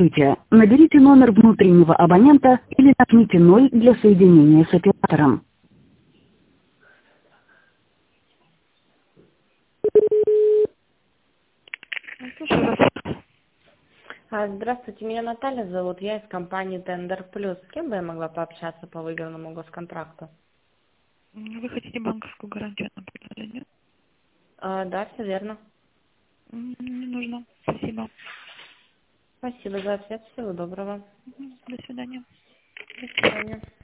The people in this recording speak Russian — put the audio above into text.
Здравствуйте. Наберите номер внутреннего абонента или нажмите 0 для соединения с оператором. Слушаю вас. Здравствуйте, меня Наталья зовут, я из компании Тендер Плюс. С кем бы я могла пообщаться по выигранному госконтракту? Вы хотите банковскую гарантию на предложение? Да, все верно. Не нужно. Спасибо. Спасибо за ответ, всего доброго. До свидания. До свидания.